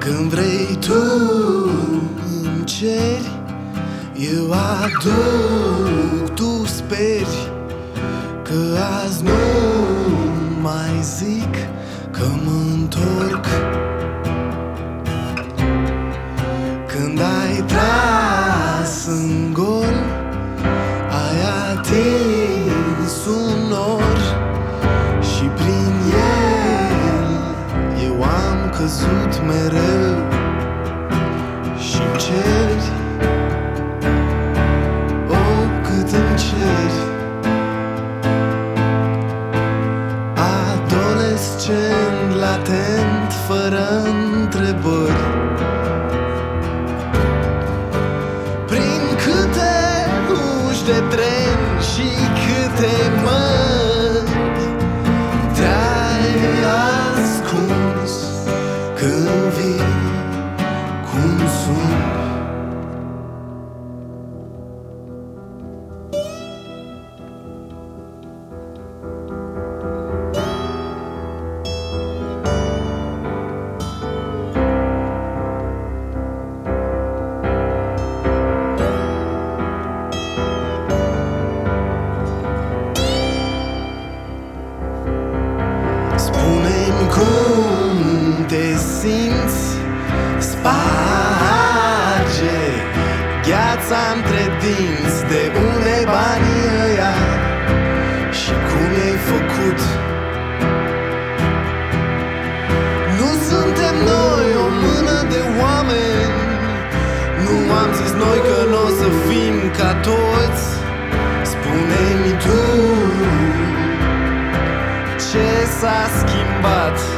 Când vrei tu îmi ceri, eu aduc, tu speri că azi nu mai zic că mă întorc. Când ai tras în gol, ai atins un nor și prin el eu am căzut mereu. Și-mi ceri, oh, cât îmi ceri, adolescent, latent, fără întrebări. Prin câte uși de tren și câte mări te-ai ascuns când vii cum sunt. Spune-mi cum te simți, sparge gheața între dinți. De unde banii ăia și cum i-ai făcut? Nu suntem noi o mână de oameni, nu am zis noi că n-o să fim ca toți. Spune-mi tu ce s-a schimbat.